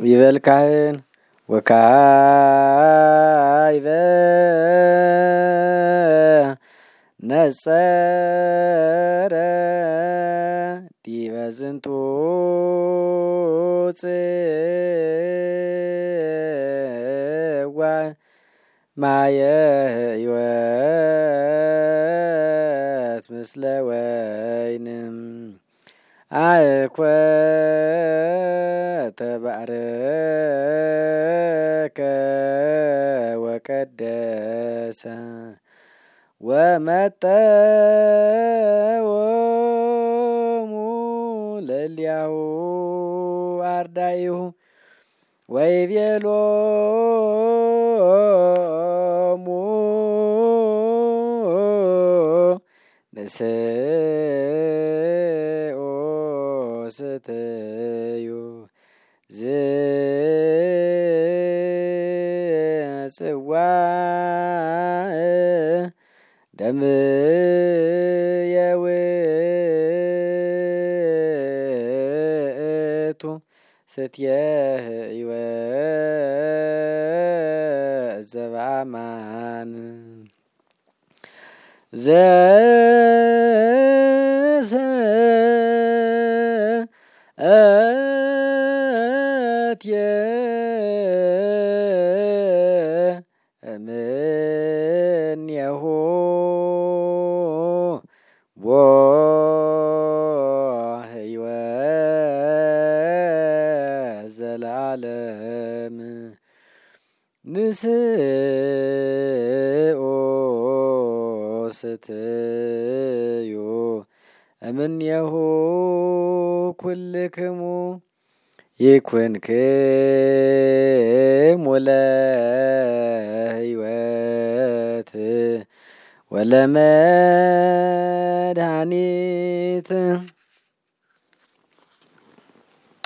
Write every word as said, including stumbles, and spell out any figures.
ይበል ካህን ወካይበ ነጸረ ዲበ ዝንቱ ጽዋ ማየ ሕይወት ምስለ ወይንም አእኮተ ባረከ ወቀደሰ ወመጠወሙ ለእልያሁ አርዳኢሁ ወይቤሎሙ ንስኡ ስትዩ ዝጽዋዕ ደምየ ውእቱ ስትየ ሕይወት ዘበአማን ዘሰአትየ እምኔሁ ወሕይወት ዘለዓለም ንስኡ ስትዩ እምኔሁ ኩልክሙ ይኩንክሙ ለሕይወት ወለመድኃኒት